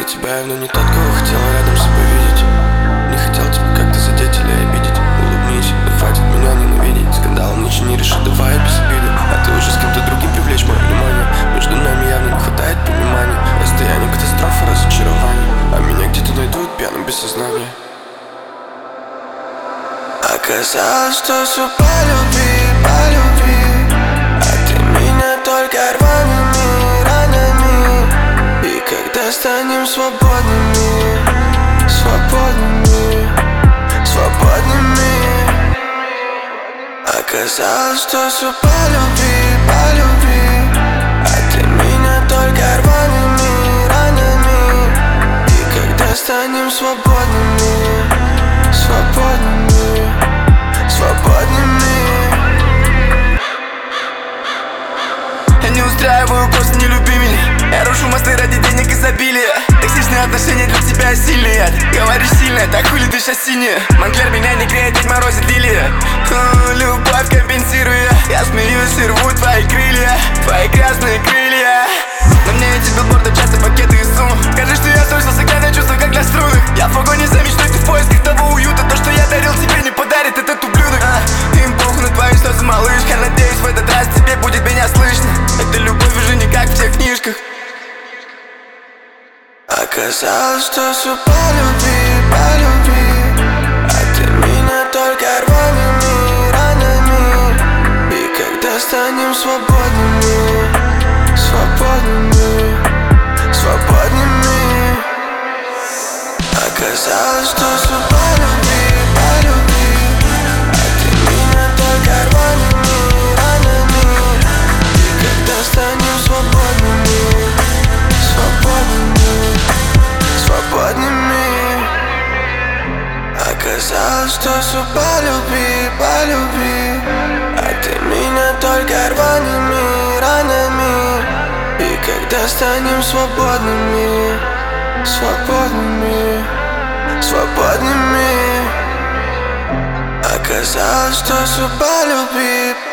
для тебя явно не тот, кого хотела рядом себя видеть. Не хотел тебя как-то задеть или обидеть. Улыбнись, да хватит меня ненавидеть. Скандалом ничего не решит, давай без обиды. А ты уже с кем-то другим привлечь мое внимание. Между нами явно не хватает понимания. Расстояние, катастрофа, разочарование. А меня где-то найдут пьяным без сознания. Оказалось, что все по любви, по любви. А ты меня только рваными ранами. И когда станем свободными, свободными, свободными. Оказалось, что все по любви, по любви. А ты меня только рваными ранами. И когда станем свободными, свободными, свободными. Я не устраиваю курс, не люби меня. Я рушу мосты ради денег изобилия. Токсичные отношения для тебя сильные. Говоришь сильно, так хули ты сейчас синяя. Монклер меня не греет, Дед морозит лилия. Любовь компенсируя. Я смеюсь и рву твои крылья, твои грязные крылья. На мне эти билборды, часто пакеты из сумм. Скажи, что я слышал, сыграть чувства, как для струнных. Я в погоне за мечтой, ты в поисках того уюта. То, что я дарил, тебе не подарит этот ублюдок. Им похуй на твои слезы, малышка. Надеюсь, в этот раз тебе будет меня слышно. Это любовь уже не как в тех книжках. Оказалось, что все по любви, по любви. А ты меня только рваными ранами. И когда станем свободными, свободными, свободными. Оказалось, что все по любви, по любви. А ты меня только рваными ранами. И когда станем свободными, свободными, свободными. Оказалось, что все по любви, по любви. А ты меня только рваными ранами. И когда станем свободными, свободными, свободными. Оказалось, что все по любви.